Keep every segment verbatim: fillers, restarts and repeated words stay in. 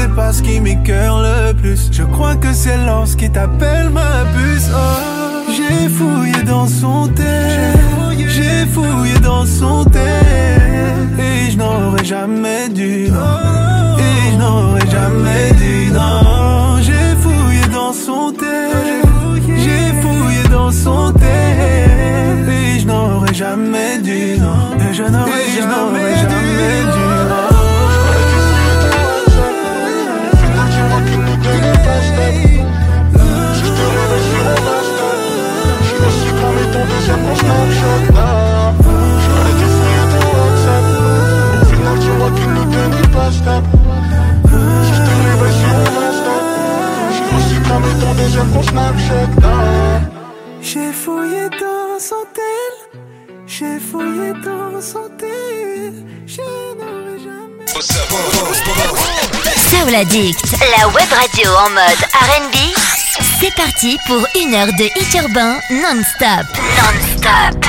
sais pas ce qui m'écoeure le plus. Je crois que c'est lorsqu'il t'appelle ma puce. Oh, j'ai fouillé dans son thème, j'ai fouillé dans son thème, et je n'aurais jamais dû, non. Et je n'aurais jamais dû, non. J'ai fouillé dans son thème, j'ai fouillé dans son thème, et je n'aurais jamais dû, non. Et je n'aurais jamais dû, non. Deuxième mon Snapchat là. J'aurais dû fouiller ton WhatsApp. Au final tu vois qu'il ne tenait pas stable. Si je te réveille sur mon Insta, j'ai aussi cramé ton deuxième mon Snapchat là. J'ai fouillé dans son tel, j'ai fouillé dans son tel, je n'aurais jamais. Soul Addict, la web radio en mode R and B. C'est parti pour une heure de hit urbain non-stop. Non-stop.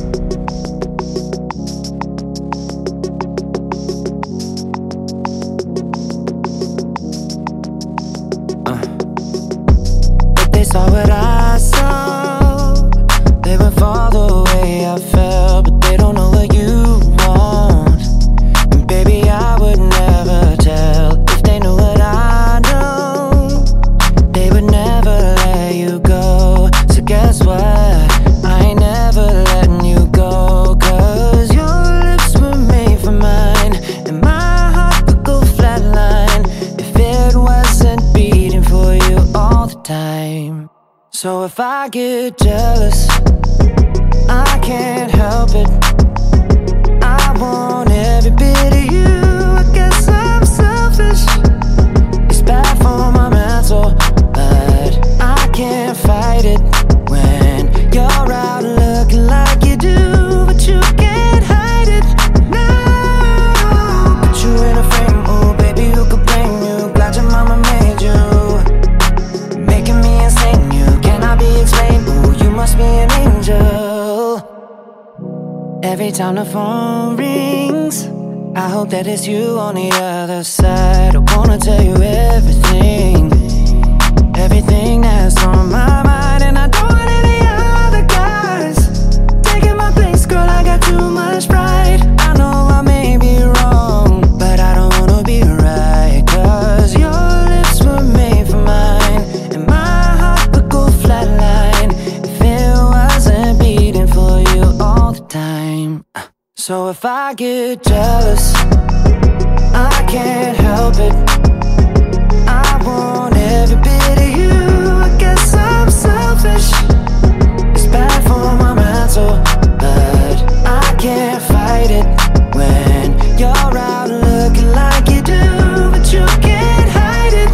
If they saw what I saw, they would fall the way I felt, but they don't know what you want. And baby, I would never tell. If they knew what I know, they would never let you go. So guess what? I ain't never letting you go. Cause your lips were made for mine, and my heart would go flatline if it wasn't beating for you all the time. So if I get jealous, I can't help it. I want every bit of you. I guess I'm selfish. It's bad for my mental, but I can't fight it when you're out looking like you do, but you can't hide it. No, put you in a frame, oh baby, who could blame you? Glad your mama made you, making me insane. You cannot be explained. Ooh, you must be an angel. Every time the phone rings, I hope that it's you on the other side. I wanna tell you everything, everything that's on my mind. And I don't want any other guys taking my place, girl, I got too much pride. I know I may be wrong, but I don't wanna be right. Cause your lips were made for mine, and my heart would go flatline if it wasn't beating for you all the time. So if I get jealous, I can't help it. I want every bit of you. I guess I'm selfish. It's bad for my mental, but I can't fight it when you're out looking like you do, but you can't hide it.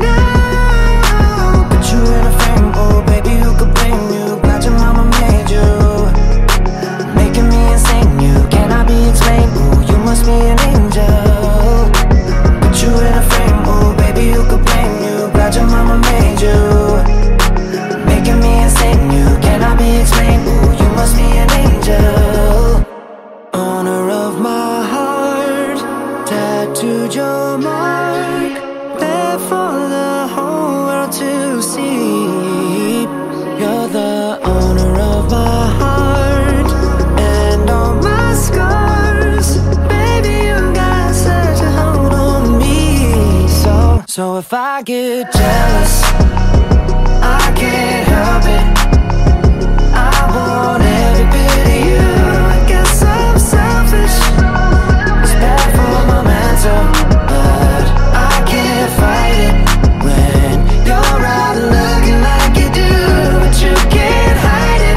No, put you in a frame, oh baby, who could blame you? Glad your mama made you, making me insane. You cannot be explained. Ooh, you must be an angel. Put you in a frame, oh baby, who could blame you? Glad your mama made you, making me insane. You cannot be explained. Ooh, you must be an angel. Owner of my heart, tattooed your mark, there for the whole world to see. You're the owner of my heart and all my scars. Baby, you got such a hold on me. So, so if I get jealous, I can't help it. I want every bit of you. I guess I'm selfish. It's bad for my mental, but I can't fight it when you're out looking like you do, but you can't hide it.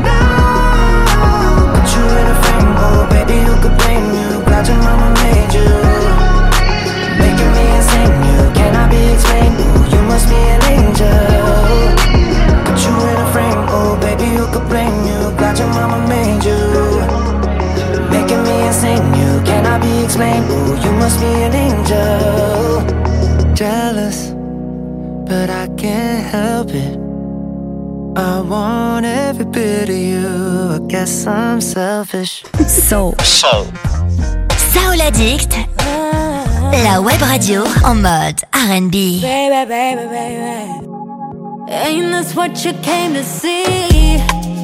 No, put you in a frame, oh baby, who could blame you? Glad your mama made you, making me insane. You cannot be explained. Ooh, you must be an angel. Put you in a frame, oh baby, who could blame you? Glad your mama made you, making me insane. You cannot be explained. Ooh, you must be an angel. Jealous, but I can't help it. I want every bit of you. I guess I'm selfish. Soul. Soul. Soul Addict. La web radio en mode R and B. Baby, baby, baby, ain't this what you came to see?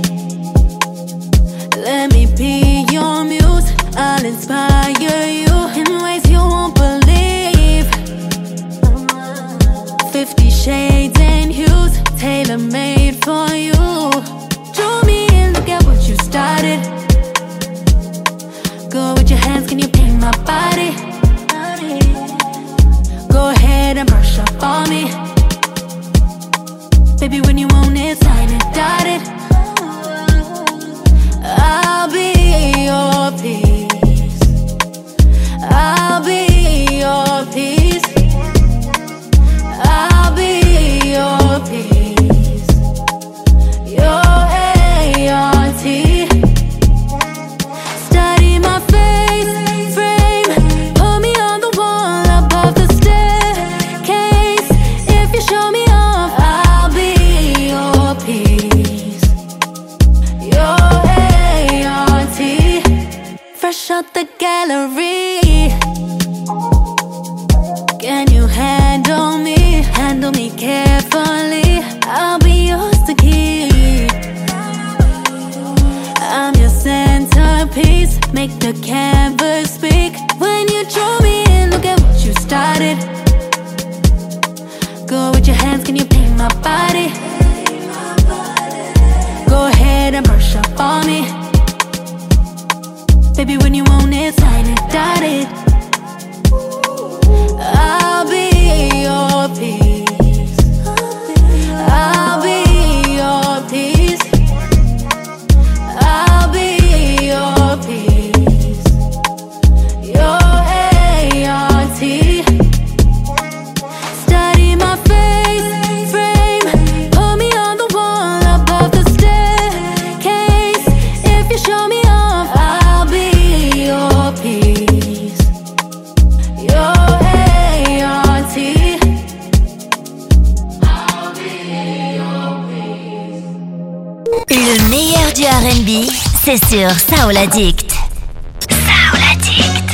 Let me be your muse, I'll inspire you in ways you won't believe. Fifty shades and hues, tailor-made for you. Draw me in, look at what you started. Go with your hands, can you paint my body? Go ahead and brush up on me. Baby, when you want it, sign it, dotted. I'll be your peace. I'll be your peace. I'll be your peace. Your A R T. Study my face frame. Put me on the wall above the staircase. If you show me off, I'll be your peace. Your A R T. Fresh out the gallery. Can you handle me? Handle me carefully. I'll be yours to keep. I'm your centerpiece. Make the canvas speak. When you draw me in, look at what you started. Go with your hands, can you paint my body? Go ahead and brush up on me. Baby, when you want it, sign it, dotted. I'll be your peace. I'll be your peace. I'll be your peace. Your A R T. Study my face frame. Put me on the wall above the staircase. If you show me off, I'll be your peace. Your A R T. Le meilleur du R and B, c'est sur Soul Addict. Soul Addict.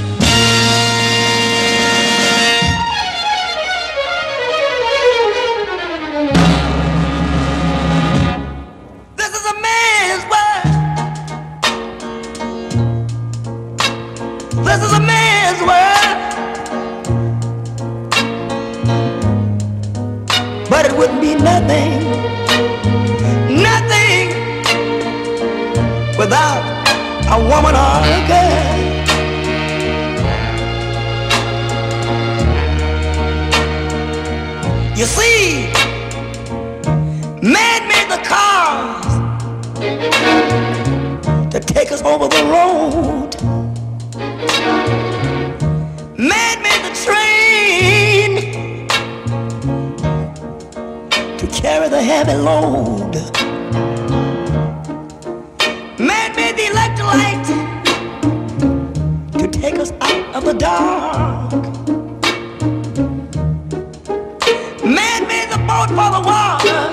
This is a man's world. This is a man's world. But it wouldn't be nothing, nothing without a woman or a girl. You see, man made the cars to take us over the road. Man made the train to carry the heavy load. Man made the electric light to take us out of the dark. Man made the boat for the water,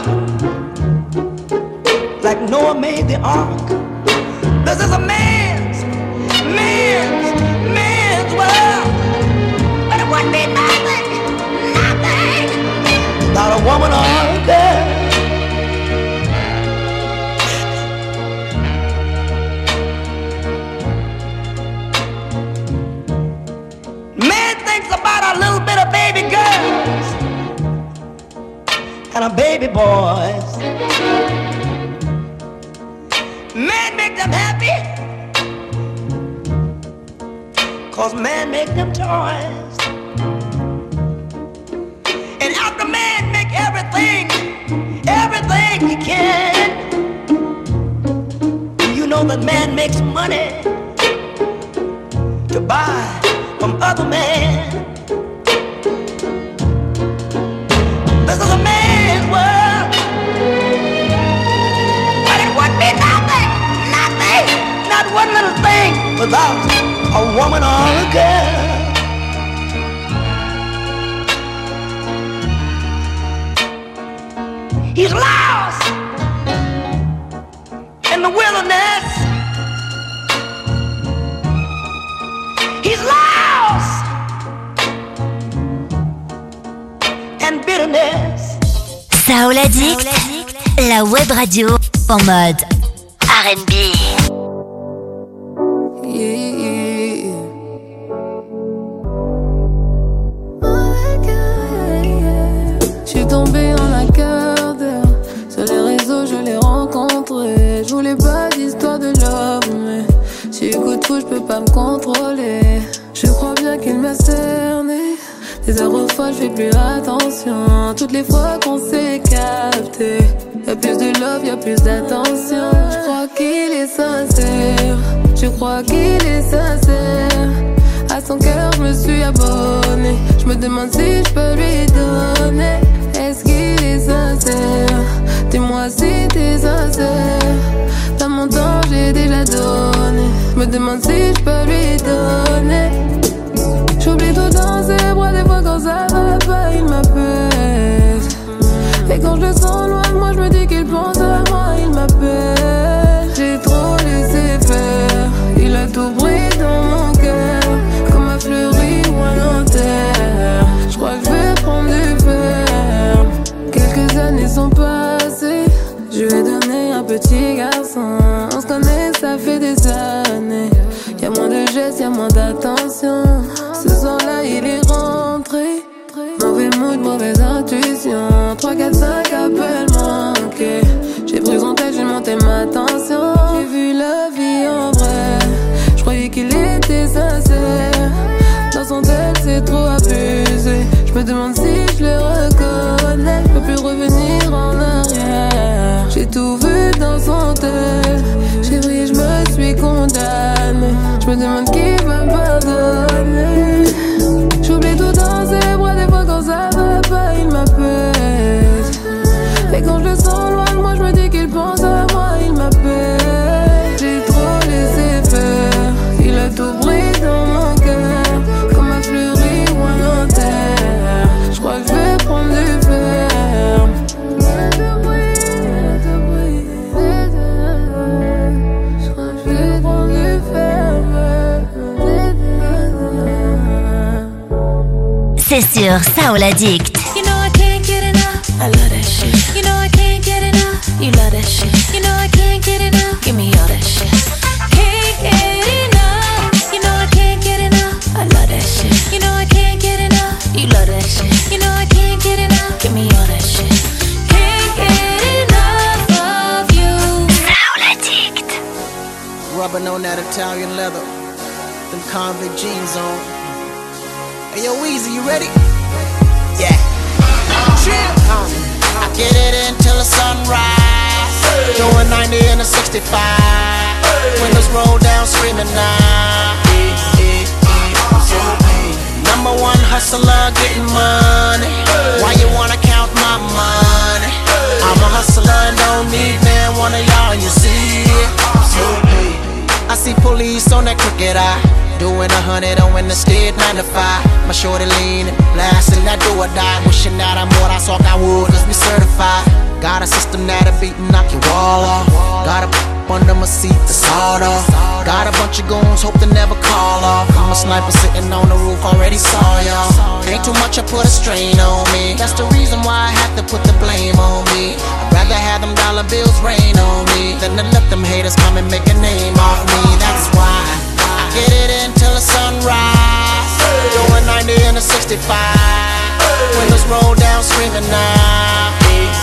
like Noah made the ark. This is a man's, man's, man's world. But it wouldn't be nothing, nothing without a woman or a girl. Man thinks about a little bit of baby girls and a baby boys. Man make them happy, cause man make them toys. And after man make everything, everything he can, you know that man makes money to buy from other men. This is a man's world, but it wouldn't be nothing, nothing, not one little thing without a woman or a girl. He's lost in the wilderness. He's lost Soul Addict, la web radio en mode R and B. Yeah. J'suis tombée en un quart d'heure. Sur les réseaux, je l'ai rencontré. Je voulais pas d'histoire de love, mais si coup de fou, j'peux pas me contrôler. Je crois bien qu'il m'a cerné. Des heures fois, j'fais plus attention. Toutes les fois qu'on s'est capté, y'a plus de love, y'a plus d'attention. Je crois qu'il est sincère. Je crois qu'il est sincère. À son cœur, je me suis abonné. Je me demande si je peux lui donner. Est-ce qu'il est sincère? Dis-moi si t'es sincère. Dans mon temps, j'ai déjà donné. Je me demande si je peux lui donner. J'oublie tout dans ses bras, des fois quand ça va pas, il m'appelle. Et quand je le sens loin de moi, je me dis qu'il pense à moi, il m'appelle. J'ai trop laissé faire, il a tout pris dans mon cœur, comme un fleuri ou un lanterre. Je crois que je vais prendre du fer. Quelques années sont passées, je lui ai donné un petit garçon. On se connaît, ça fait des années. Y'a moins de gestes, y'a moins d'attention. Ce soir-là, il est rentré. Mauvais mood, mauvaise intuition. trois, quatre, cinq appels manqués. J'ai pris son texte, j'ai monté ma tension. J'ai vu la vie en vrai. Je croyais qu'il était sincère. Dans son texte, c'est trop abusé. Je me demande si je le reconnais. Je peux plus revenir en arrière. J'ai tout vu dans son texte. J'ai brillé, je me suis condamnée. Je me demande qui va me pardonner. J'oublie tout dans ses bras, des fois quand ça va pas, il m'appelle. Et quand je le sens loin de moi, je me dis qu'il pense à moi, il m'appelle. J'ai trop laissé faire, il a tout pris dans mon cœur, comme un fleuri ou un lanterre. Je crois que je vais prendre du fer. C'est sur Soul Addict. You know I can't get enough. I love that shit. You know I can't get enough. You love that shit. You know I can't get enough. Give me all that shit. Can't get enough. You know I can't get enough. I love that shit. You know I can't get enough. You love that shit. You know I can't get enough. Give me all that shit. Can't get enough of you. Soul Addict. Rubbing on that Italian leather, them convict jeans on. Hey yo, Weezy, you ready? Yeah. Chill. I get it until the sunrise. Doing ninety in a sixty-five. Windows roll down, screaming now. Number one hustler, getting money. Why you wanna count my money? I'm a hustler and don't need man one of y'all, you see it. I see police on that crooked eye. Doing a hundred on in the state nine to five. My shorty leaning, blasting that do or die. Wishing that I'm what I saw I would, cause we certified. Got a system that'll beat and knock your wall off. Got a under my seat, the sawed off. Got a bunch of goons, hope to never call off. I'm a sniper sitting on the roof, already saw y'all. Ain't too much, I put a strain on me. That's the reason why I have to put the blame on me. I'd rather have them dollar bills rain on me than to let them haters come and make a name off me. That's why I get it until the sunrise. Doing ninety in a sixty-five. Windows roll down, screaming now.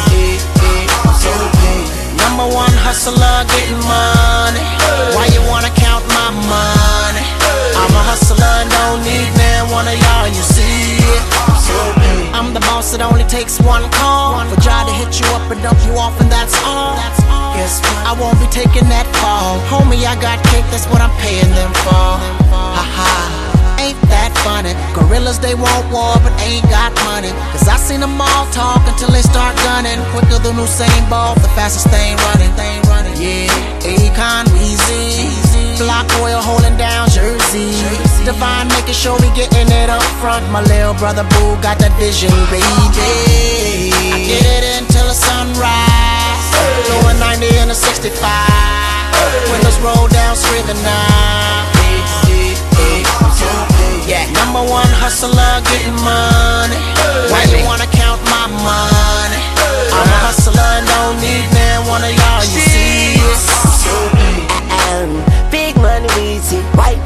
Number one hustler, getting money. Why you wanna count my money? I'm a hustler and don't need man one of y'all, you see it. I'm the boss, it only takes one call for Jai to hit you up and dump you off, and that's all. Guess what? I won't be taking that fall. Homie, I got cake, that's what I'm paying them for. Ha ha. Ain't that funny? Gorillas, they want war, but ain't got money. Cause I seen them all talk until they start gunning. Quicker than Usain Bolt, the fastest thing running. Yeah, Akon, Weezy, Block Oil holding down Jersey. Divine making sure we getting it up front. My little brother Boo got that vision, baby. I get it until the sunrise. Doing ninety in a sixty-five. Windows roll down, screaming now. Yeah, number one hustler, getting money. Why you wanna count my money? I'm a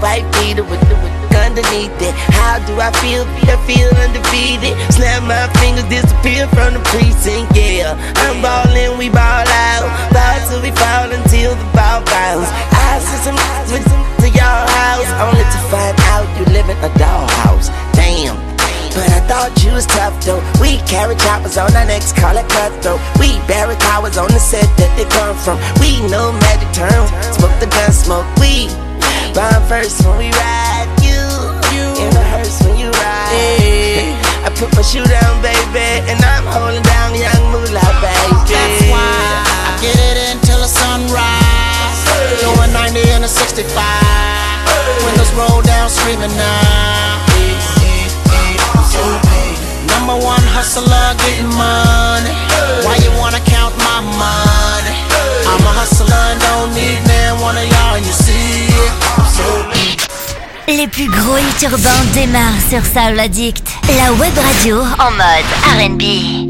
five feet with the underneath it. How do I feel? I feel undefeated. Snap my fingers, disappear from the precinct. Yeah, I'm ballin', we ball out. Ball till we fall until the ball bounce. I send some with to your house, only to find out you live in a dollhouse. Damn. But I thought you was tough though. We carry choppers on our necks, call it cutthroat. We bury cowards on the set that they come from. We know magic terms, smoke the gun, smoke weed. Bomb first when we ride, you, you in the hearse when you ride. Hey. I put my shoe down, baby, and I'm holding down young moolah, baby. That's why I get it in till the sunrise. Hey. Doing ninety and a sixty-five. Hey. Windows roll down, screaming now. Hey, hey, hey, so hey. Number one hustler, getting money. Hey. Why you wanna count my money? Hey. I'm a hustler and don't need man, one of y'all, you see it. Les plus gros hits urbains démarrent sur Soul Addict, la web radio en mode R and B.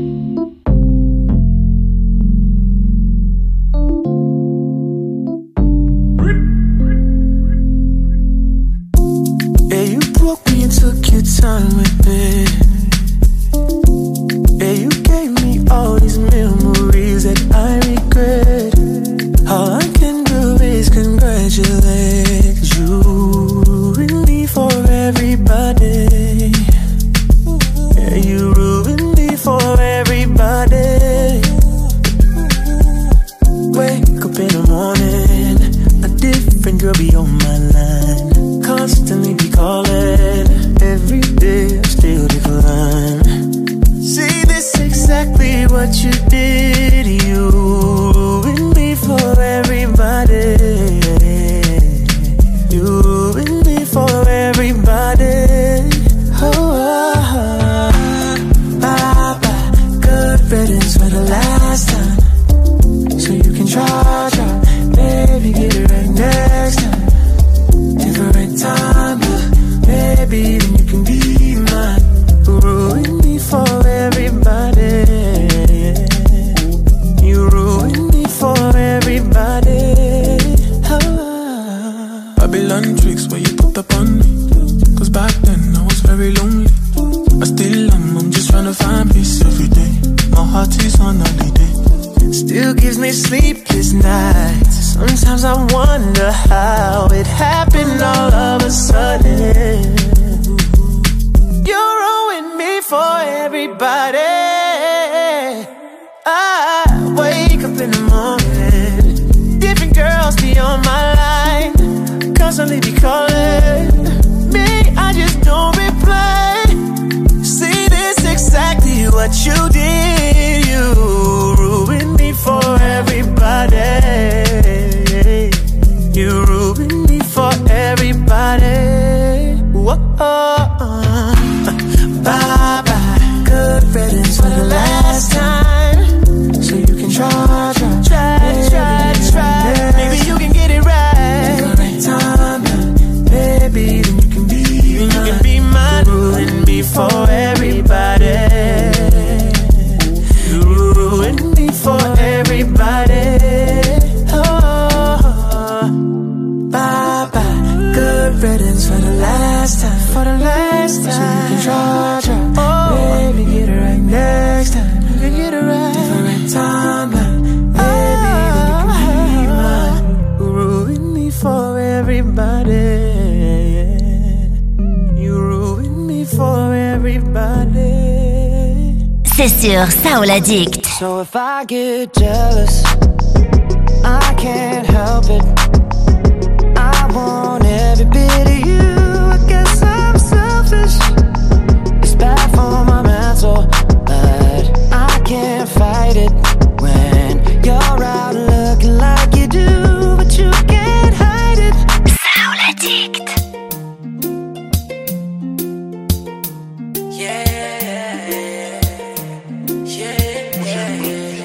Yeah, you broke me and took your time with me. Yeah, you gave me all these memories that I regret. All I can do is congratulate you and me for everybody. Yeah, you ruined me for everybody. Wake up in the morning, a different girl be on my line. Constantly be calling, every day I still decline. See, this exactly what you did. You ruined me for everybody. You ruined me for everybody. Oh, oh, oh. Bye bye, good riddance for the last time. So you can try, try, maybe get it right next time. Different time, but maybe then you can be mine. You ruined me for everybody. You ruined me for everybody. Oh. Babylon tricks where you put up on me. Cause back then I was very lonely. I still am, I'm just trying to find peace every day. My heart is on holiday. Still gives me sleepless nights. Sometimes I wonder how it happened all of a sudden. You ruined me for everybody. I wake up in the morning, different girls be on my line, constantly be calling me, I just don't reply. See, this exactly what you did. You ruined me for everybody. You ruined me for everybody. Whoa. Bye bye, good riddance for the last time. So you can try, try, try, try, try. Maybe you can get it right. Different time, maybe then you can be, then you can be mine. You ruined me for everybody. You ruined me for everybody. Oh, bye bye, good riddance for the last time. For the last time. So you can try, try, oh, maybe get it right next time. You can get it right. Different timeline, maybe then you can be mine. You ruined me for everybody. You ruined me for everybody. C'est sur Soul Addict. So if I get jealous, I can't help it. I want every bit of you. I guess I'm selfish. It's bad for my mental, but I can't fight it when you're out looking like you do, but you can't hide it. Soul Addict. Yeah, yeah, yeah.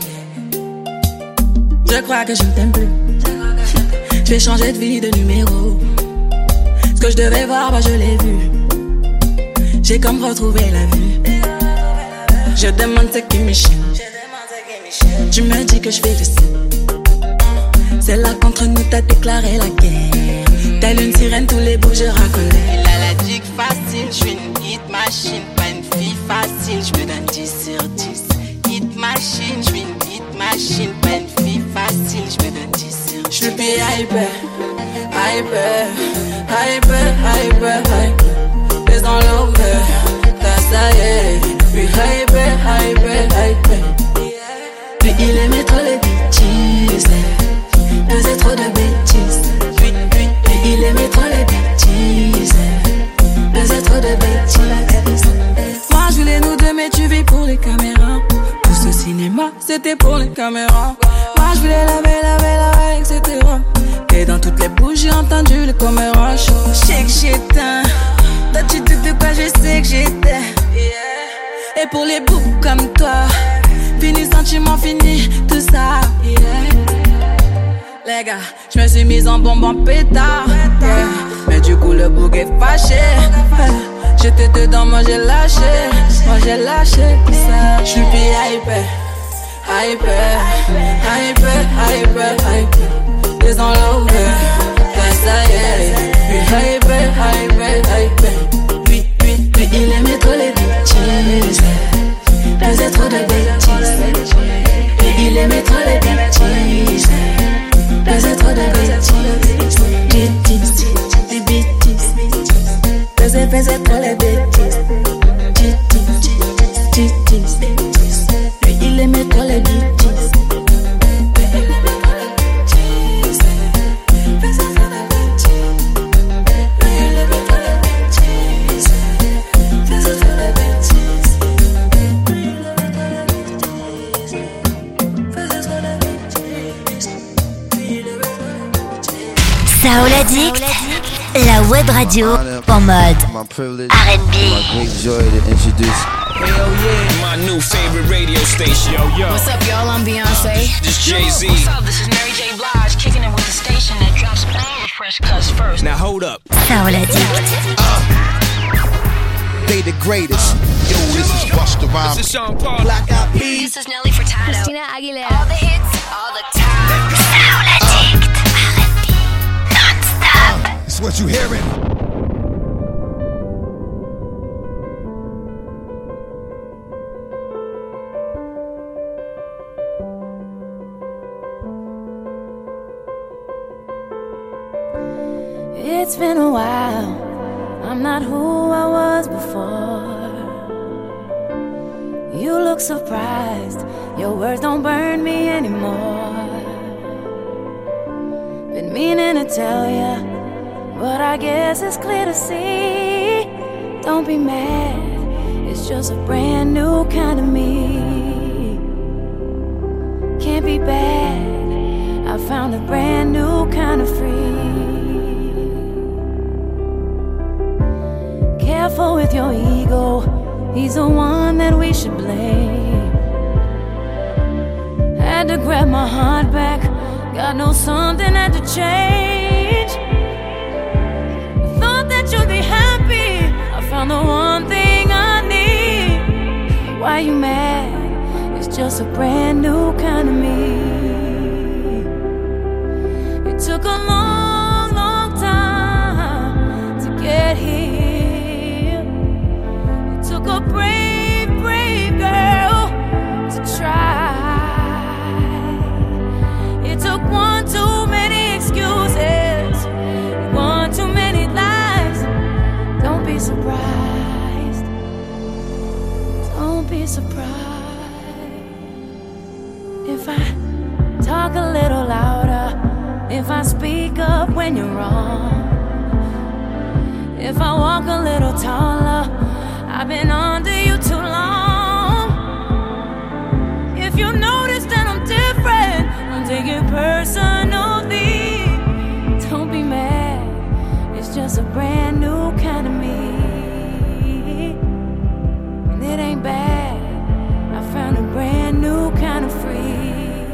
Je crois que je ne t'aime plus. Je vais changer de vie, de numéro. Ce que je devais voir, bah je l'ai vu. J'ai comme retrouvé la vue. Je demande ce qui me chie. Tu me dis que je fais du sale. C'est là qu'entre nous t'as déclaré la guerre. Telle une sirène, tous les bouts je racolais. Il a la dick facile, je suis une hit machine. Pas une fille facile, je me donne dix sur dix. Hit machine, je suis une hit machine. Pas une fille facile, je me donne dix sur dix. Je suis hyper, hyper, hyper, hyper, hyper. Les dans l'over, là ça y est. Puis hyper, hyper, hyper. Puis il aimait trop les bitches, faisait trop de bêtises. Puis, puis, puis il aimait trop les bitches, faisait trop de bêtises. Moi je voulais nous deux mais tu vis pour les caméras. Tout ce cinéma c'était pour les caméras. Moi je voulais laver, laver, laver, et cetera. Et dans toutes les bouches j'ai entendu le caméra show. Je sais que j'éteins, toi tu te de quoi je sais que j'étais. Et pour les boucs comme toi, fini sentiment, fini tout ça. Yeah. Les gars, je me suis mise en bombe en pétard. Yeah. Mais du coup le bouc est fâché. J'étais dedans, moi j'ai lâché. Moi j'ai lâché ça. J'suis plus hyper, hyper, hyper, hyper, hyper. Les enlevés, là ça y est. Puis hyper, hyper, hyper. Puis, puis, puis il aimait trop les bitches. Faisait trop de bêtises. Et il aimait trop les bêtises. Faisait trop de bêtises. Bêtises, des bêtises. Faisait, faisait trop les bêtises. Bêtises, bêtises. Lui il aimait trop les bêtises. Soul Addict, la web radio en mode R and B. Great joy to introduce. Hell yeah, my new favorite radio station. Yo, yo. What's up, y'all? I'm Beyonce. This Jay-Z. What's up? This is Mary J. Blige, kicking it with the station that drops all the fresh cuts first. Now hold up. Soul Addict. Uh, they the greatest. Yo, this is Busta Rhymes. This is Sean Paul. Black Eyed Peas. This is Nelly Furtado. Christina Aguilera. All the hits, all the time. Soul Addict, R and B, non-stop. It's what you hearing. It's been a while, I'm not who I was before. You look surprised, your words don't burn me anymore. Been meaning to tell ya, but I guess it's clear to see. Don't be mad, it's just a brand new kind of me. Can't be bad, I found a brand new kind of free. Careful with your ego, he's the one that we should blame. Had to grab my heart back, God knows something had to change. Thought that you'd be happy, I found the one thing I need. Why you mad? It's just a brand new kind of me. It took a long, long time to get here. A brave, brave girl to try. It took one too many excuses, one too many lies. Don't be surprised, don't be surprised if I talk a little louder, if I speak up when you're wrong, if I walk a little taller. I've been under you too long. If you notice that I'm different, don't take it personally. Don't be mad, it's just a brand new kind of me. And it ain't bad, I found a brand new kind of free.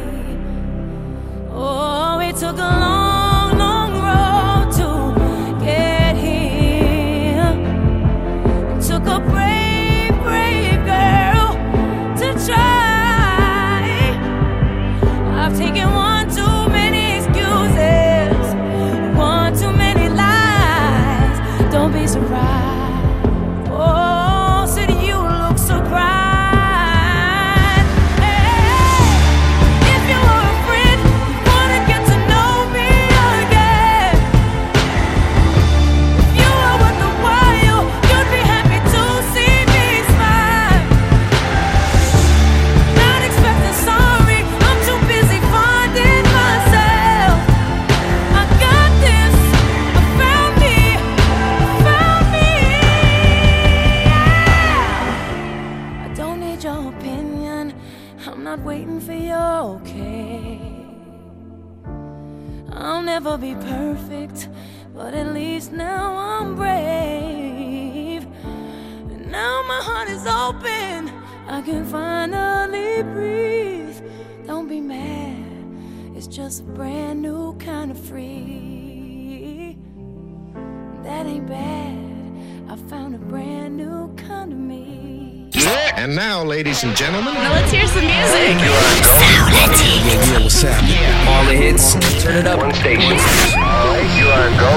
Oh, it took a long, long road to get here. not waiting for your okay. I'll never be perfect, but at least now I'm brave. And now my heart is open, I can finally breathe. Don't be mad, it's just a brand new kind of free. That ain't bad, I found a brand new kind of me. And now, ladies and gentlemen, now let's hear some music. Yeah, yeah, what's happening? Yeah. All the hits, turn it up. One station. You are go.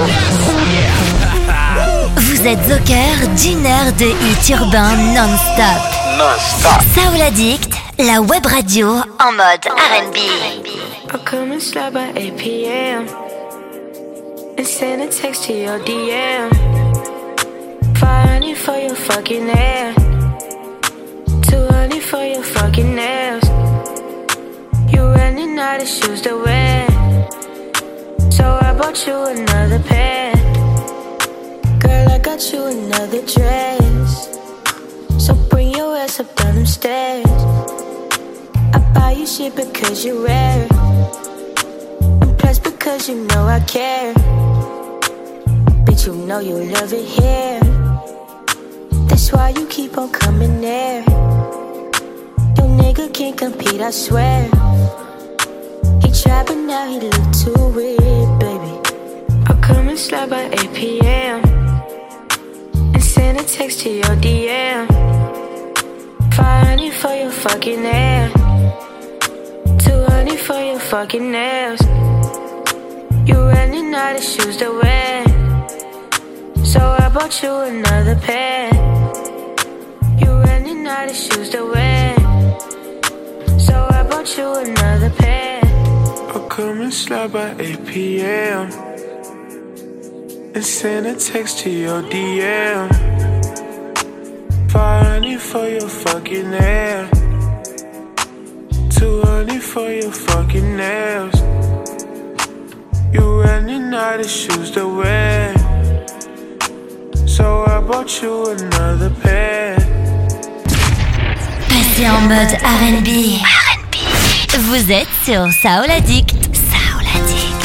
Vous êtes au cœur d'une heure de hits urbains non-stop. Non-stop. Soul Addict, la web radio en mode R and B. I'll come and slide by eight p.m. and send a text to your D M. Firing for your fucking ass. Too early for your fucking nails. You're running out of shoes to wear, so I bought you another pair. Girl, I got you another dress, so bring your ass up down them stairs. I buy you shit because you rare, and plus because you know I care. Bitch, you know you love it here, that's why you keep on coming there. Your nigga can't compete, I swear. He tried but now he look too weird, baby. I'll come and slide by eight p.m. and send a text to your D M. Firing for your fucking ass. Too early for your fucking nails. You're running out of shoes to wear, so I bought you another pair. You're running out of shoes to wear, so I bought you another pair. I'll come and slide by eight p.m. and send a text to your D M. Firing for your fucking ass. Too early for your fucking nails. You're running out of shoes to wear, so I bought you another pair. Passez en mode R and B. R and B. Vous êtes sur Soul Addict. Soul Addict.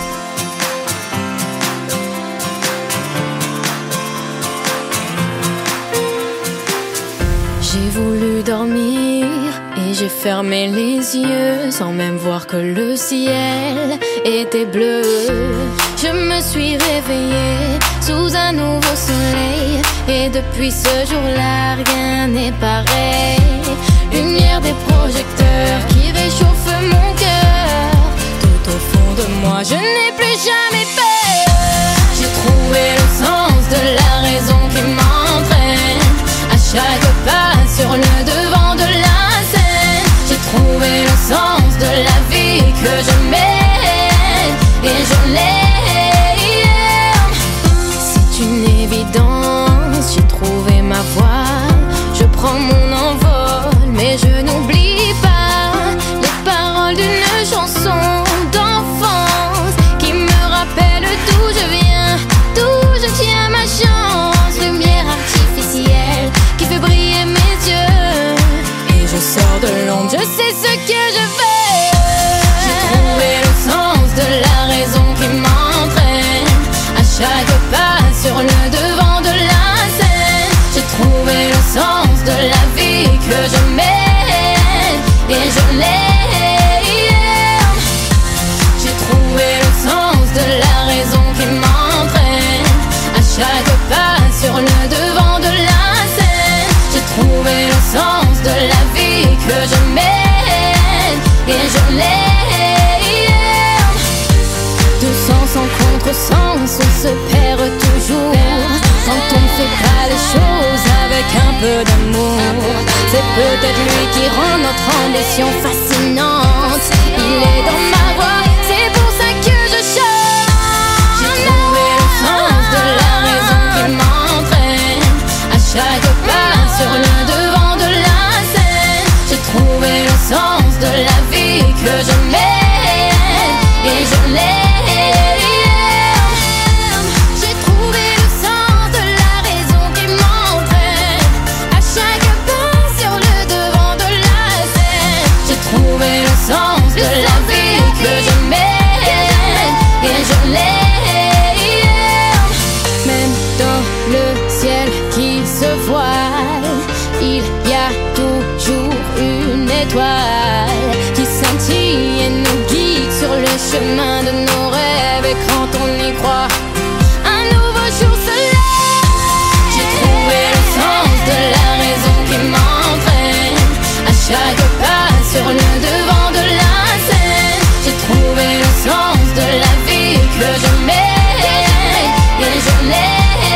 J'ai voulu dormir et j'ai fermé les yeux sans même voir que le ciel était bleu. Je me suis réveillée sous un nouveau soleil et depuis ce jour-là rien n'est pareil. Lumière des projecteurs qui réchauffe mon cœur. Tout au fond de moi je n'ai plus jamais peur. J'ai trouvé le sens de la raison qui m'entraîne à chaque pas sur le devant de la scène. J'ai trouvé le sens de la vie que je mène et je l'aime. C'est une évidence, j'ai trouvé ma voie. Je prends mon envol, mais je n'oublie pas les paroles d'une chanson d'enfance qui me rappelle d'où je viens, d'où je tiens ma chance. Lumière artificielle qui fait briller mes yeux et je sors de l'ombre, je sais ce que je veux. J'ai trouvé le sens de la raison qui m'entraîne à chaque pas sur le devant de la scène. J'ai trouvé le sens de la vie que je mène et je l'aime. J'ai trouvé le sens de la raison qui m'entraîne à chaque pas sur le devant de la scène. J'ai trouvé le sens de la vie que je mène et je l'aime. De sens en contresens, on se perd toujours quand on ne fait pas les choses avec un peu d'amour. C'est peut-être lui qui rend notre ambition fascinante. Il est dans ma voix, c'est pour ça que je chante. J'ai trouvé le sens de la raison qui m'entraîne à chaque pas sur le devant de la scène. J'ai trouvé le sens de la vie que je mène et je l'aime. il y a toujours une étoile qui scintille et nous guide sur le chemin de nos rêves. Et quand on y croit, un nouveau jour se lève. J'ai trouvé le sens de la raison qui m'entraîne à chaque pas sur le devant de la scène. J'ai trouvé le sens de la vie que je mène et je l'aime.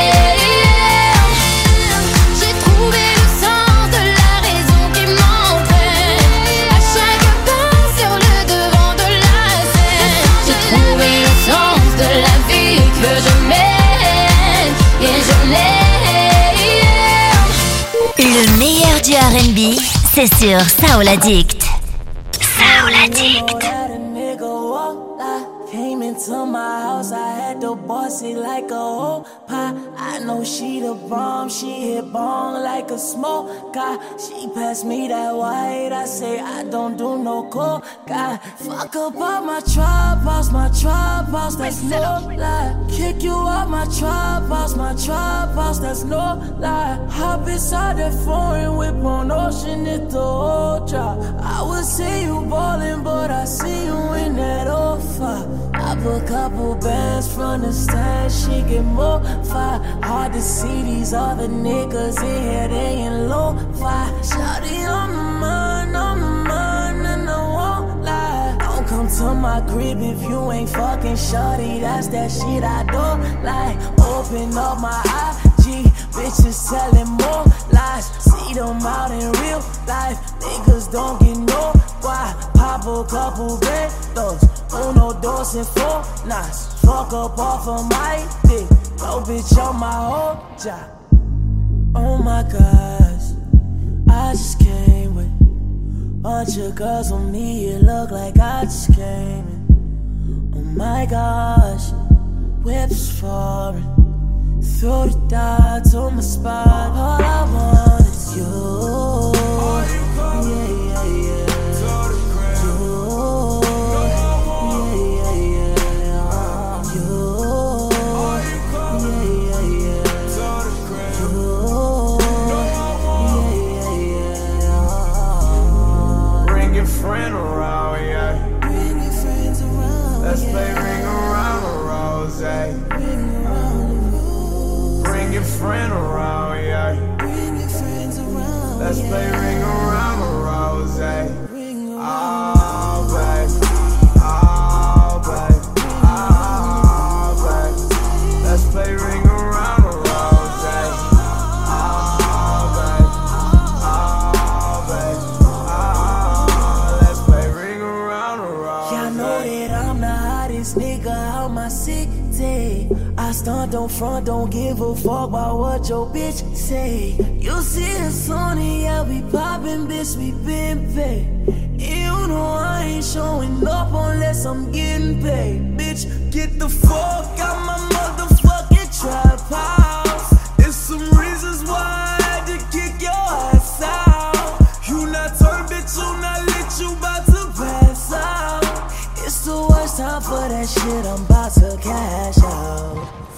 J'ai trouvé le sens de la raison qui m'entraîne à chaque pas sur le devant de la scène. J'ai trouvé le sens de la vie que je mène et je l'aime. Le meilleur du R and B, c'est sur Soul Addict. Soul Addict. Came into my house, I had to boss it like a whole pie. I know she the bomb, she hit bong like a smoker. She passed me that white, I say I don't do no coca. Fuck up all my trap house, my trap house, that's no lie. Kick you out my trap house, my trap house, that's no lie. Hop inside that foreign whip on ocean, it the whole drop. I would say you ballin', but I see you in that old fire. I put a couple bands from the stand, she get more fire. Hard to see these other niggas in here, they in low fire. Shawty on the mind, on the mind, and I won't lie. Don't come to my crib if you ain't fucking shawty, that's that shit I don't like. Open up my I G, bitches telling more lies. See them out in real life, niggas don't get no why. Pop a couple bandos, uno, dos, and four nights. Fuck up off of my dick, no bitch on my whole job. Oh my gosh, I just came with bunch of girls on me, it look like I just came in. Oh my gosh, whips foreign, throw the dots on my spot. All I want is you. Yeah, yeah, yeah. Friend around, yeah. Bring your friends around. Let's yeah. play ring around the rose. Ring around the rose. Bring your friend around, yeah. Bring your friends around. Let's yeah. play ring around the rose. Ring around. Oh, babe. Oh, babe. Oh, babe. Let's play ring around the rose. I stunt, don't front, don't give a fuck about what your bitch say. You see us on it, yeah, we poppin', bitch, we been paid. And you know I ain't showing up unless I'm getting paid. Bitch, get the fuck out my motherfucking trap house. There's some reasons why I had to kick your ass out. You not turned, bitch, you not lit, you bout to pass out. It's the worst time for that shit, I'm about to cash out.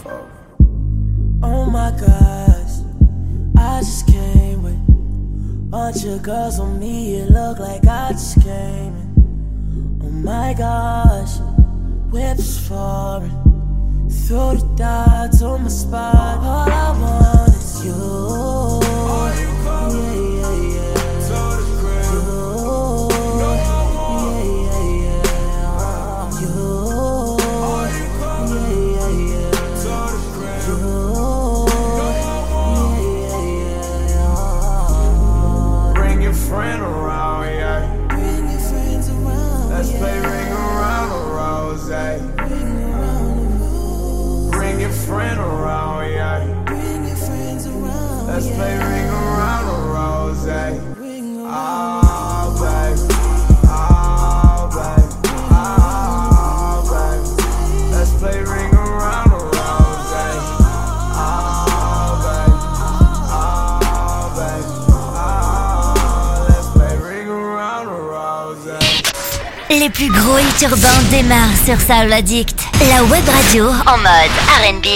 Oh my gosh, I just came with bunch of girls on me, it look like I just came in. Oh my gosh, whips foreign, throw the dots on my spot. All I want is you. Yeah, yeah, yeah. Friend around, yeah. Bring your friends around. Let's yeah. play ring around the rose. Ring around the rose. Bring your friend around, yeah. Bring your friends around. Let's yeah. play ring around the rose. Ring around. Oh, babe. Oh, babe. Oh, babe. Let's play ring around the rose. Oh, babe. Oh, babe. Les plus gros hits urbains démarrent sur Soul Addict, la web radio en mode R and B.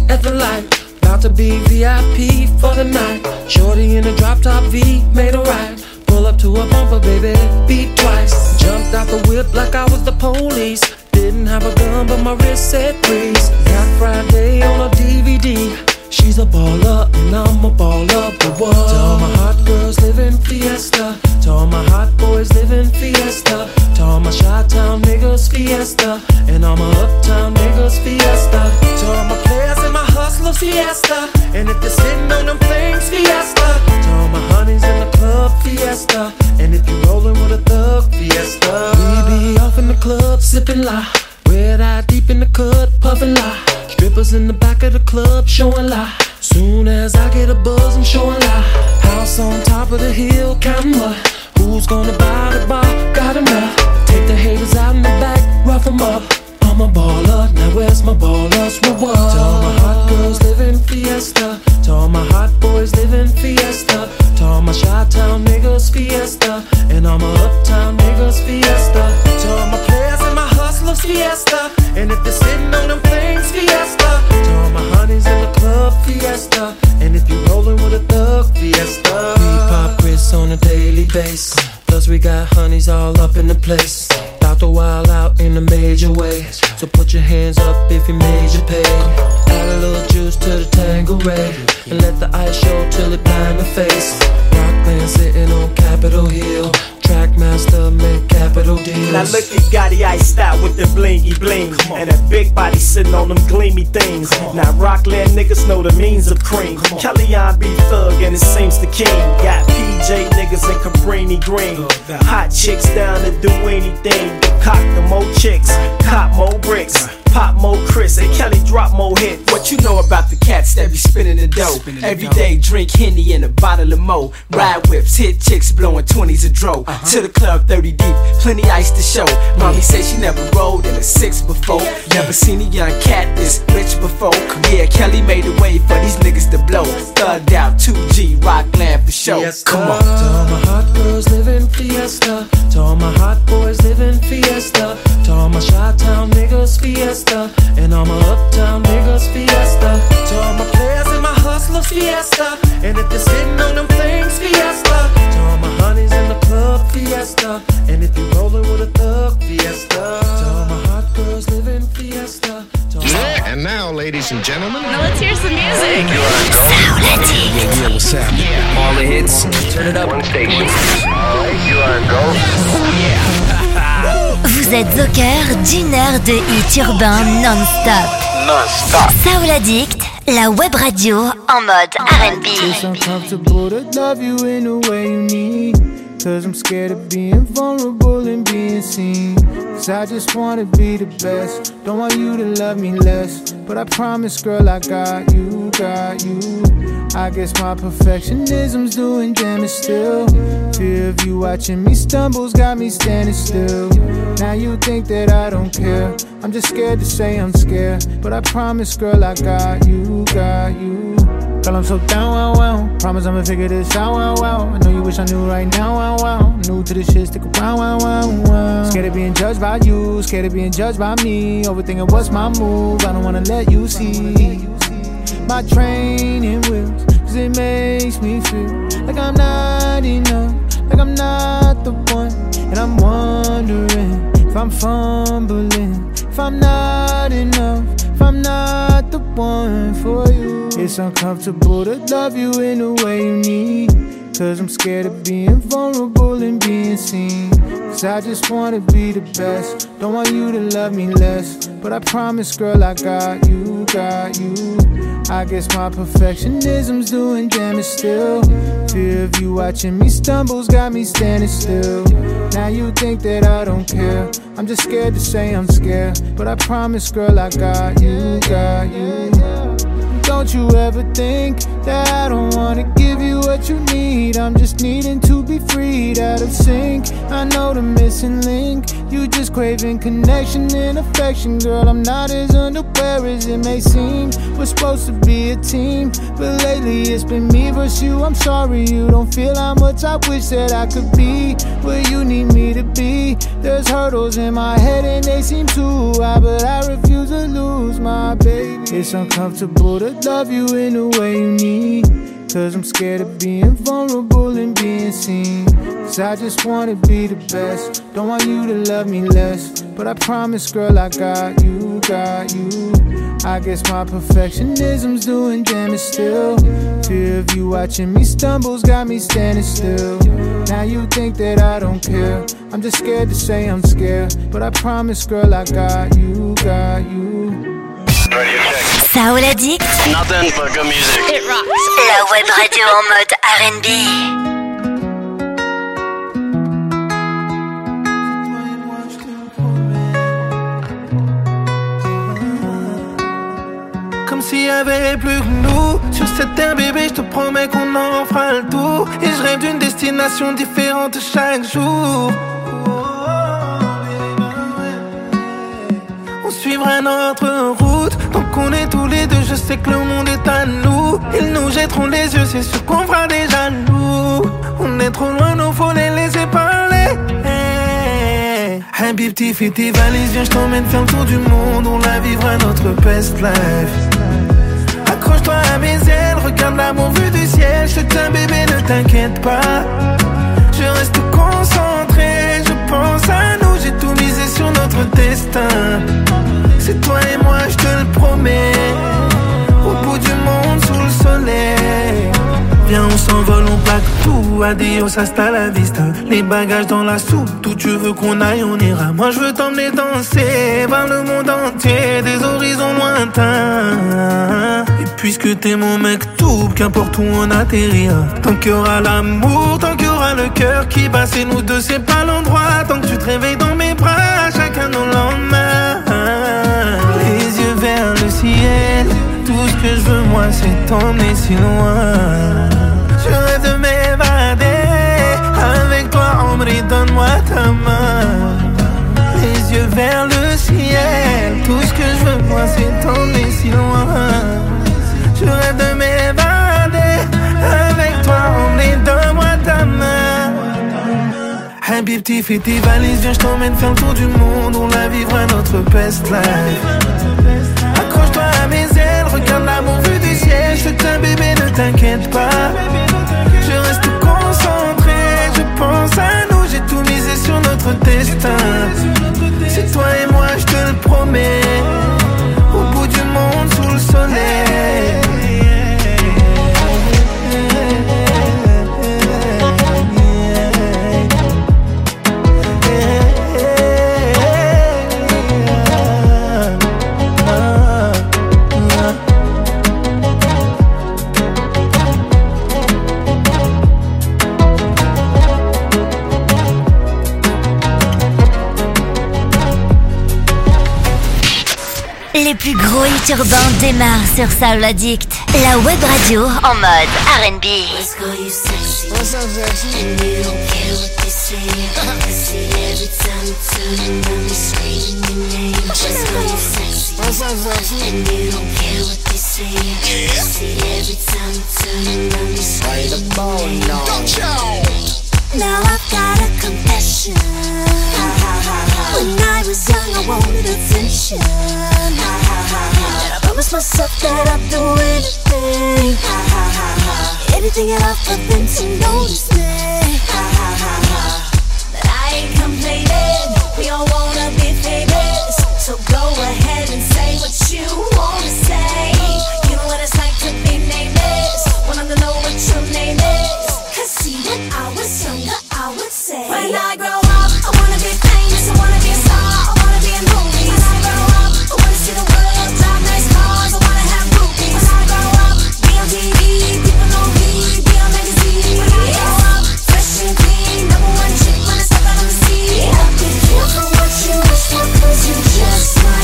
at the light. About to be V I P for the night. Shorty in a drop top V, made a right. Pull up to a bumper, baby, beat twice. Jumped out the whip like I was the police. Didn't have a gun, but my wrist said freeze. Got Friday on a D V D. She's a baller, and I'm a baller, but what? To all my hot girls living fiesta. To all my hot boys living fiesta. To all my Chi-Town niggas fiesta. And all my uptown niggas fiesta. To all my players and my hustlers fiesta. And if they're sitting on them things fiesta. To all my honeys in the club fiesta. And if you rollin' with a thug fiesta. We be off in the club sippin' la. Red eye deep in the cut, puffin' la. Strippers in the back of the club showin' la. Soon as I get a buzz, I'm showin' la. House on top of the hill, countin' what? Who's gonna buy the bar? Got enough. Take the haters out in the back, rough 'em up. I'm a baller, now where's my ballers reward? To all my hot girls living fiesta. To all my hot boys living fiesta. To all my Chi-Town niggas fiesta. And all my uptown niggas fiesta. To all my players and my hustlers fiesta. And if they're sitting on them things fiesta. To all my honeys in the club fiesta. And if you rollin' with a thug fiesta. We pop grits on a daily basis. Plus we got honeys all up in the place. About to wild out in a major way. So put your hands up if you made your pay. Add a little juice to the Tanqueray. And let the ice show till it blind the face. Rockland sitting on Capitol Hill. Trackmaster make capital deals. Now look at Gotti iced out with the blingy bling. And a big body sitting on them gleamy things. Now Rockland niggas know the means of cream. Kellyanne be thug and it seems the king. Got P J niggas and Cabrini Green. Hot chicks down to do anything. Cock the more chicks, cop more bricks. Pop more Chris and Kelly drop more hits. What you know about the cats that be spinning the dough? Every day drink Henny and a bottle of Mo. Ride whips, hit chicks blowing twenties a dro. Uh-huh. To the club thirty deep, plenty ice to show. Mommy said she never rode in a six before. Never seen a young cat this rich before. Yeah, Kelly made a way for these niggas to blow. Thugged out two G, Rockland for show. Fiesta. Come on. To all my hot girls living fiesta. To all my hot boys living fiesta. To all my Chi-Town niggas fiesta. And all my uptown niggas fiesta. To all my players and my hustlers fiesta. And if they're sitting on them things fiesta. To all my honeys in the club fiesta. And if you rollin' with a thug fiesta. To all my hot girls living fiesta. And now, ladies and gentlemen, now let's hear some music. Yeah, yeah, what's happening? All the hits, turn it up. One station. Alright, you're on go. Vous êtes au cœur d'une heure de hits urbains non-stop. Non-stop. Soul Addict, la web radio en mode R and B. It's uncomfortable to love you in the way you need. Cause I'm scared of being vulnerable and being seen. Cause I just wanna be the best. Don't want you to love me less. But I promise, girl, I got you, got you. I guess my perfectionism's doing damage still. Fear of you watching me stumbles got me standing still. Now you think that I don't care. I'm just scared to say I'm scared. But I promise, girl, I got you, got you. Girl, I'm so down, wow, wow. Promise I'ma figure this out, wow, wow. I know you wish I knew right now, wow, wow. New to this shit, stick around, wow, wow, wow. Scared of being judged by you, scared of being judged by me. Overthinking what's my move, I don't wanna let you see my training wheels. Cause it makes me feel like I'm not enough, like I'm not the one. And I'm wondering if I'm fumbling, if I'm not enough, if I'm not the one for you. It's uncomfortable to love you in the way you need. Cause I'm scared of being vulnerable and being seen. Cause I just wanna be the best. Don't want you to love me less. But I promise, girl, I got you, got you. I guess my perfectionism's doing damage still. Fear of you watching me stumbles got me standing still. Now you think that I don't care. I'm just scared to say I'm scared. But I promise, girl, I got you, got you. Don't you ever think that I don't wanna give you what you need. I'm just needing to be freed out of sync. I know the missing link. You just craving connection and affection. Girl, I'm not as unaware as it may seem. We're supposed to be a team, but lately it's been me versus you. I'm sorry you don't feel how much I wish that I could be where you need me to be. There's hurdles in my head and they seem too high, but I refuse to lose my baby. It's it's uncomfortable to love you in the way you need. Cause I'm scared of being vulnerable and being seen. Cause I just wanna be the best. Don't want you to love me less. But I promise, girl, I got you, got you. I guess my perfectionism's doing damage still. Fear of you watching me stumbles got me standing still. Now you think that I don't care. I'm just scared to say I'm scared. But I promise, girl, I got you, got you. Soul Addict. Nothing but good music. It rocks. La web radio en mode R and B. Comme s'il y avait plus que nous. Sur cette terre, bébé, je te promets qu'on en fera le tour. Et je rêve d'une destination différente chaque jour. On suivra notre route. Tant qu'on est tous les deux, je sais que le monde est à nous. Ils nous jetteront les yeux, c'est sûr qu'on fera des jaloux. On est trop loin, nous faut les laisser parler. Habibti, fais tes valises, viens, je t'emmène faire le tour du monde. On la vivra notre best life. Accroche-toi à mes ailes, regarde l'amour vu du ciel. Je te tiens, bébé, ne t'inquiète pas. Je reste concentré, je pense à nous. J'ai tout misé sur notre destin. C'est toi et moi, je te le promets. Au bout du monde, sous le soleil. Viens, on s'envole, on plaque tout. Adios, hasta la vista. Les bagages dans la soupe. D'où tu veux qu'on aille, on ira. Moi, je veux t'emmener danser vers le monde entier, des horizons lointains. Et puisque t'es mon mec tout, qu'importe où on atterrira. Tant qu'il y aura l'amour, tant qu'il y aura le cœur qui bat, c'est nous deux, c'est pas l'endroit. Tant que tu te réveilles dans mes bras, chacun nos lendemains. Les yeux vers le ciel. Tout ce que je veux, moi, c'est t'emmener si loin. Je rêve de m'évader. Avec toi, Omri, donne-moi ta main. Les yeux vers le ciel. Tout ce que je veux, moi, c'est t'emmener si loin. Je rêve de m'évader. Avec toi, Omri, donne-moi ta main. Habibti, fais tes valises, viens, je t'emmène faire le tour du monde. On la vivra notre best life. Accroche-toi à mes ailes, regarde l'amour vu du ciel. Je te tiens, bébé, ne t'inquiète pas. Je reste concentré, je pense à nous. J'ai tout misé sur notre destin. C'est toi et moi, je te le promets. Au bout du monde, sous le soleil. Les plus gros hits urbains démarrent sur Soul Addict, la web radio en mode R and B. Let's go, you sexy. What's up, sexy? And you don't care what they say. I see every time you turn around, they screaming your name. Let's go, you sexy. What's up, sexy? And you don't care what they say. I see every time you turn around, they screaming your name. Don't you? Now I've got a confession. When I was young, I wanted attention. And I promised myself that I'd do anything, anything at all for them to notice me. But I ain't complaining. We all wanna be famous, so go ahead and say what you wanna say. You know what it's like to be nameless. Wanna know what your name is. Cause see, when I was younger, I would say, when I grow up, I wanna be famous, I wanna be a star, I wanna be in movies. When I grow up, I wanna see the world, drive nice cars, I wanna have groupies. When I grow up, be on T V, people know me, be on magazines. When I grow up, fresh and clean, number one chick when I step out on the scene. Be careful what you wish for, cause you just might.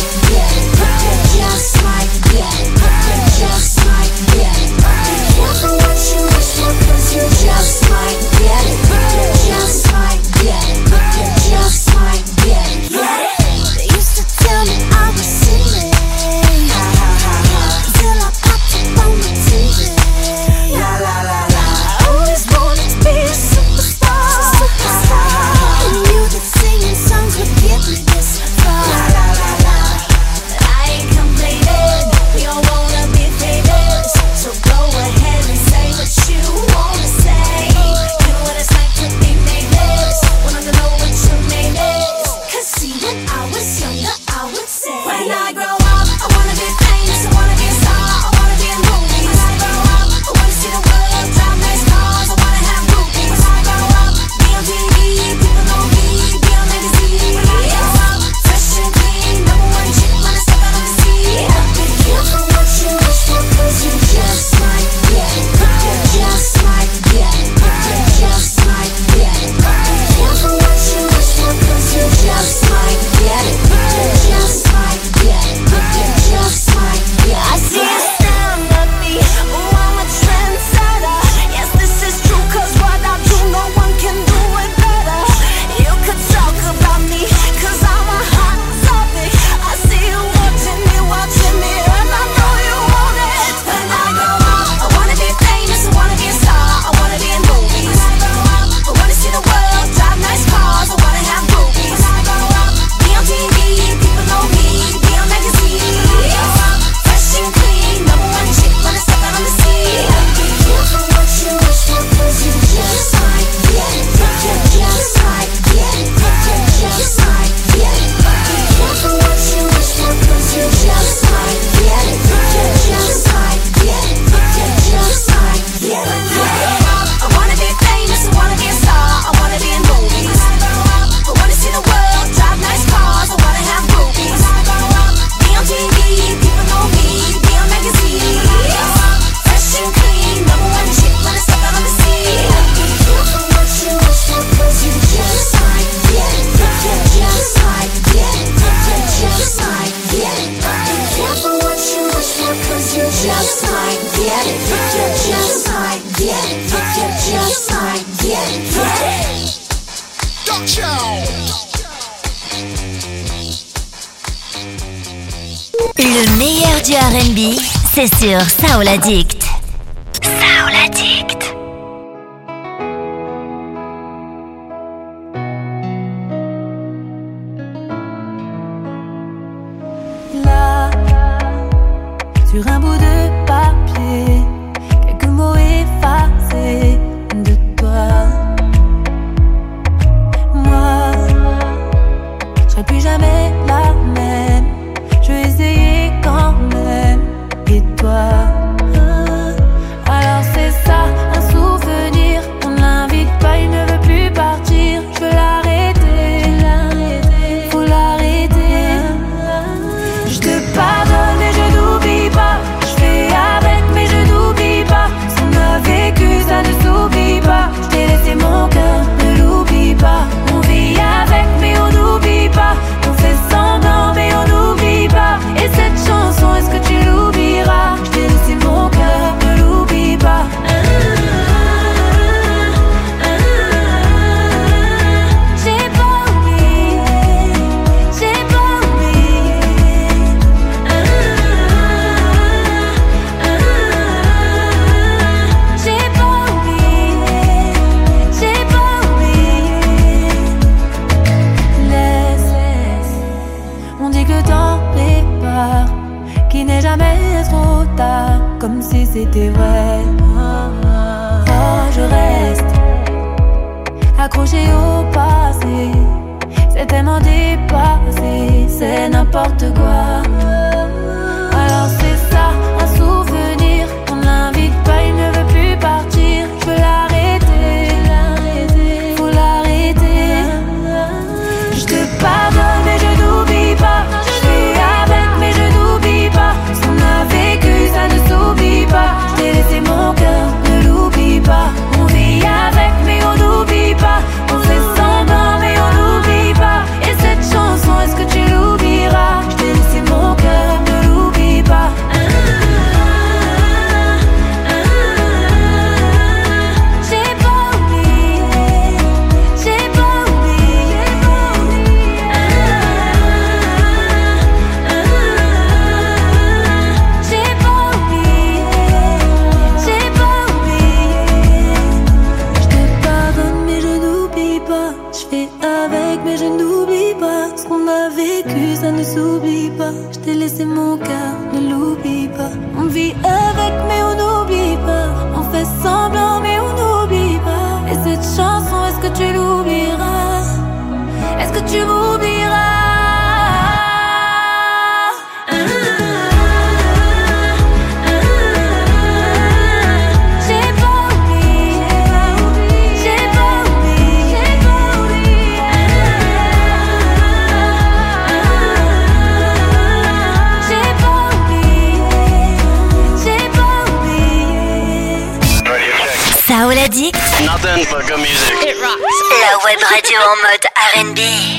When I grow up, I wanna be famous, I wanna be a star, I wanna be in movies. When I grow up, I wanna see the world, drive nice cars, I wanna have groupies. When I grow up, be on T V, people know me, be on magazines. When I grow up, fresh and clean, number one chick when I step out on the scene. Be careful what you wish for, 'cause you just might get it. You just might get it. You just might get it. Be careful what you wish for, 'cause you just might get it. You just might get it. You just might get it. I see you staring at me. Ooh, I'm a trendsetter. Yes, this is true, 'cause what I do, no one can do it better. You could talk about me, 'cause I'm a hot topic. I see you watching me, watching me, and I know you want it. When I grow up, I wanna be famous, I wanna be a star, I wanna be in movies. When I grow up, I wanna see the world, drive nice cars, I wanna have groupies. When I grow up, be on T V, people know me, be on magazines. Fresh and clean, number one chick when I step out on the scene. Be careful what you wish for, 'cause you just might get it. You just might get it. You just might get it. Be careful what you wish for, 'cause you just might get it. You just might get it. You just might get it. I wanna be famous, I wanna be a star, I wanna be in movies. When I grow up, I wanna see the world, drive nice cars, I wanna have groupies. When I grow up, be on T V, people know me, be on magazines. Fresh and clean, number one chick when I step out on the scene. Be careful what you wish for, 'cause you just might get it. You just might get it. You just might get it. Be careful what you wish for, 'cause you just might get it. You just might get it. You just might get it. Le meilleur du R and B, c'est sur Soul Addict. Soul Addict. Là, sur un bout de papier, quelques mots effacés de toi. Moi, je serai plus jamais la même. Je vais essayer quand même. Et toi, alors c'est ça, un souvenir. On l'invite pas, il ne veut plus partir. Je veux l'arrêter, faut l'arrêter. Je te pardonne mais je n'oublie pas. Je fais avec mais je n'oublie pas. Ce qu'on a vécu ça ne s'oublie pas. Je t'ai laissé mon cœur, ne l'oublie pas. On vit avec mais on n'oublie pas. On fait semblant mais on n'oublie pas. Et cette chanson, est-ce que tu l'oublieras? Je t'ai laissé mon cœur, ne l'oublie pas. J'ai pas oublié, j'ai pas oublié. J'ai pas oublié, j'ai pas oublié. Laisse, laisse, on dit que temps répare, qu'il n'est jamais trop tard, comme si c'était vrai. Oh, je reste accroché au passé, c'est tellement dépassé, c'est n'importe quoi. Alors c'est ça, un souvenir, on l'invite pas, il ne veut plus partir. Je veux l'arrêter, faut l'arrêter. Je te pardonne mais je n'oublie pas. Je fais avec mais je n'oublie pas. Ce qu'on a vécu ça ne s'oublie pas. Je t'ai laissé mon cœur, ne l'oublie pas. On vit avec mais on n'oublie pas. On fait semblant mais on n'oublie pas. Et cette chanson, est-ce que tu l'oublieras? Je t'ai laissé mon cœur, ne l'oublie pas. J'ai pas oublié, j'ai pas oublié. J'ai pas oublié, j'ai pas oublié. Je te pardonne mais je n'oublie pas. Je fais avec mais je n'oublie pas. Ce qu'on a vécu ça ne s'oublie pas. Je t'ai laissé mon cœur, ne l'oublie pas. On vit avec mais on n'oublie pas. On fait semblant mais on n'oublie pas. Et cette chanson, est-ce que tu l'oublieras? Est-ce que tu m'oublieras? Addict. Nothing but good music. It rocks. La web radio en mode R and B.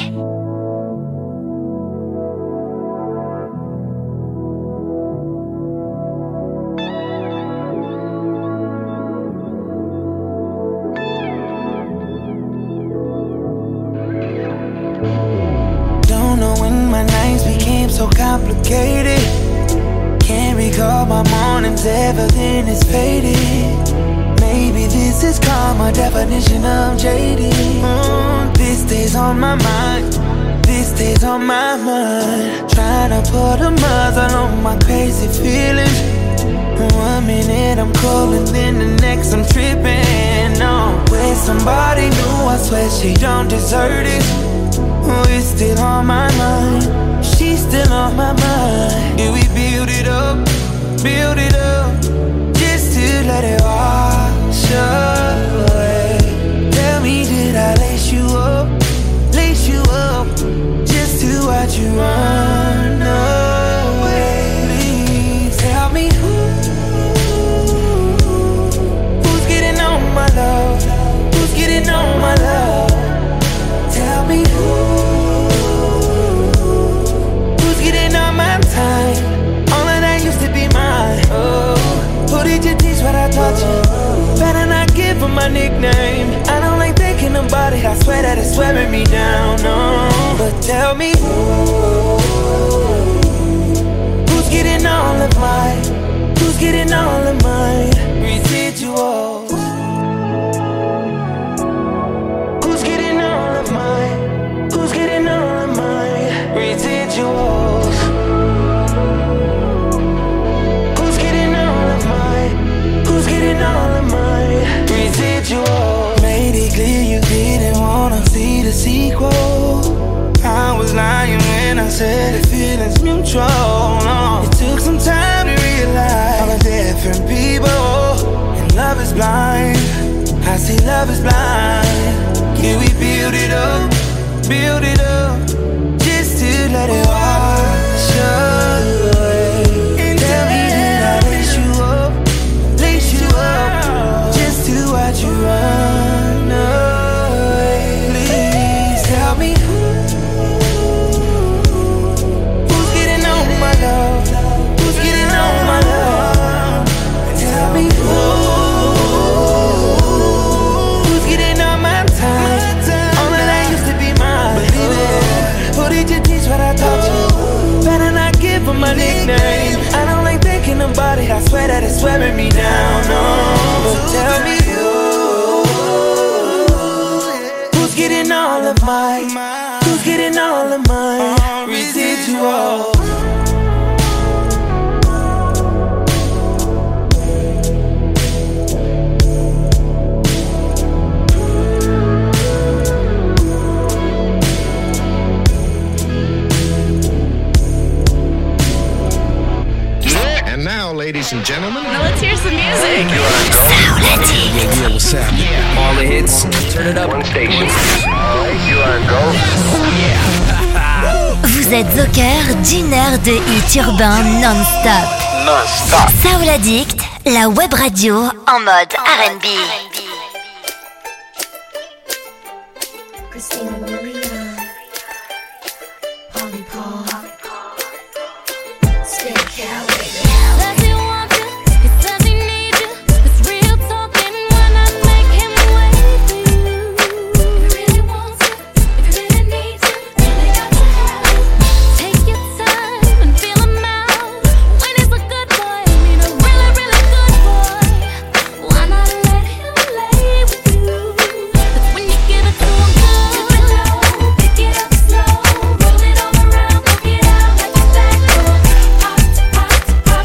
Don't know when my nights became so complicated. Can't recall my mornings, everything is faded. Maybe this is called my definition of jaded. Mm, this stays on my mind, this stays on my mind. Trying to put a muzzle on my crazy feelings. One minute I'm cold and then the next I'm tripping. No, with somebody new, I swear she don't deserve it. Oh, it's still on my mind, she's still on my mind. Yeah, we build it up, build it up, just to let it wash away. Tell me, did I lace you up, lace you up, just to watch you run away? Please tell me who, who's getting on my love, who's getting on my love? Tell me who, who's getting on my time? All of that used to be mine. Oh, who did you teach what I taught you? Better not give her my nickname. I don't like thinking about it, I swear that it's wearing me down. No, but tell me who, who's getting all of mine? Who's getting all of mine? Residuals. Who's getting all of mine? Who's getting all of mine? Residuals. Who's getting all of mine? Who's getting all of mine? Residuals. Made it clear you didn't wanna see the sequel. I was lying when I said the feeling's mutual. No, it took some time to realize all the different people, and love is blind. I see love is blind. Can we build it up, build it up, just to let it wash away? Tell me, did I lace you up, lace you up, just to watch you run away? Please tell me who, who's getting on my love, who's getting on my love? Tell me who, who's getting on my time? All of that used to be mine. Believe it. Who did you teach what I taught you? Better not give her my nickname. I don't like thinking about it, I swear that it's wearing me down. No, but tell me who, who's getting all of mine? Who's getting all of mine? Residual. And now, ladies and gentlemen, Now let's hear some music. Yeah, yeah, what's happening? All the hits, turn it up. One station. You are go. Vous êtes au cœur d'une heure de hits urbains non-stop. Non-stop. Soul Addict, la web radio en mode R and B. Christina Milian, Polly Paul, Spin Cali. Does he want you? He says he needs you. It's real talking when I make him wait for you. If he really wants you, if he really needs you, then they got to have you. Take your time and feel him out. When he's a good boy, I mean a really, really good boy. Why not let him lay with you? That's when you give it to him good. Dip it low, pick it up slow, roll it all around, work it out like a back door. Hot, hot, hot.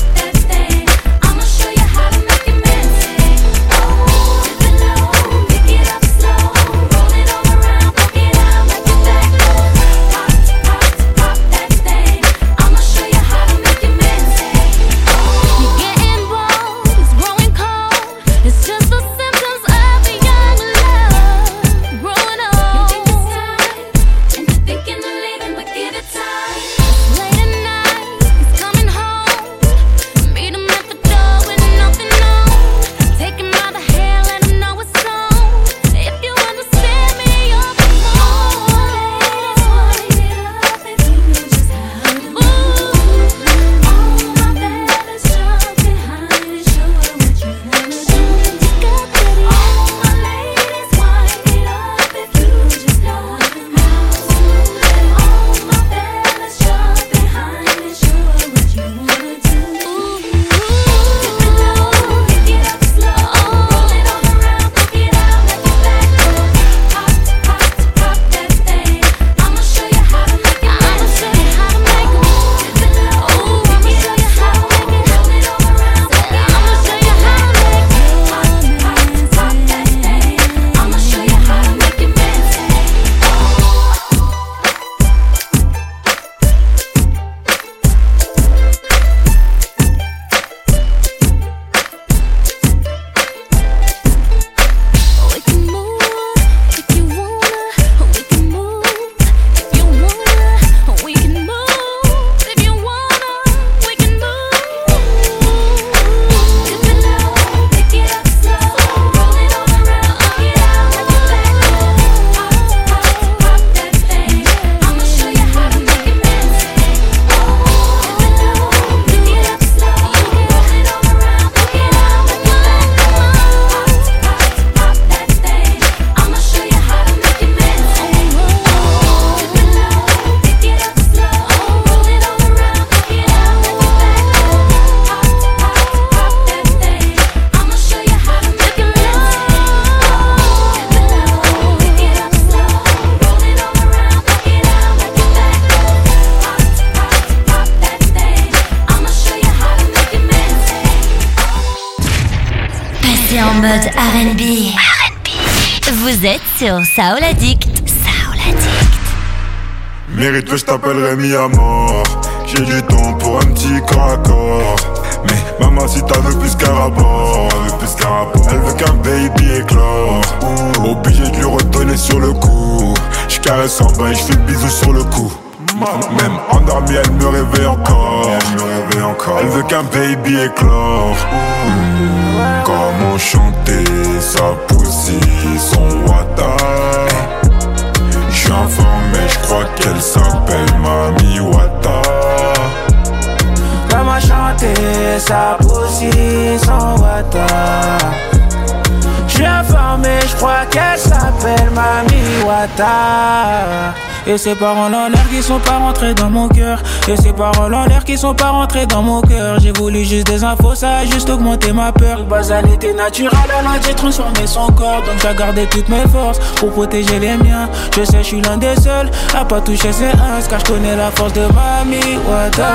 mode R and B. R and B. Vous êtes sur Soul Addict. Soul Addict. Mérite, je t'appellerai mis à mort. J'ai du temps pour un petit corps à corps. Mais maman, si t'as veux plus qu'un rapport, elle veut plus qu'un rapport. Elle veut qu'un baby éclore. Ouh. Obligé de lui redonner sur le coup. J'caresse en bas et j'fais le bisou sur le cou. Même endormie, elle me réveille encore. Elle me réveille encore. Elle veut qu'un baby éclore. Mmh. Comment chanter sa poussie, son wata. J'suis informé, j'crois qu'elle s'appelle Mami Wata. Comment chanter sa poussie, son wata. J'suis informé, j'crois qu'elle s'appelle Mami Wata. Et ces paroles en l'air qui sont pas rentrées dans mon cœur. Et ces paroles en l'air qui sont pas rentrées dans mon cœur. J'ai voulu juste des infos, ça a juste augmenté ma peur. De base elle était naturelle, elle a transformé son corps. Donc j'ai gardé toutes mes forces pour protéger les miens. Je sais je suis l'un des seuls à pas toucher ses uns, car je connais la force de Mami Wata.